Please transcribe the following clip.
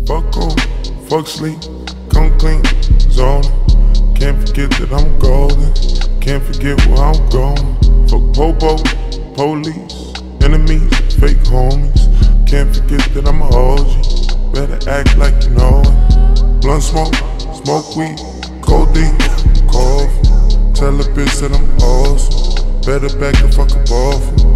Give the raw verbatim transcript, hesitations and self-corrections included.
Fuck on, fuck sleep, come clean, zoning. Can't forget that I'm golden, can't forget where I'm going. Fuck popo, police, enemies, fake homies. Can't forget that I'm a O G, better act like you know it. Blunt smoke, smoke weed, codeine, coffee. Tell a bitch that I'm awesome, better back the fuck up off.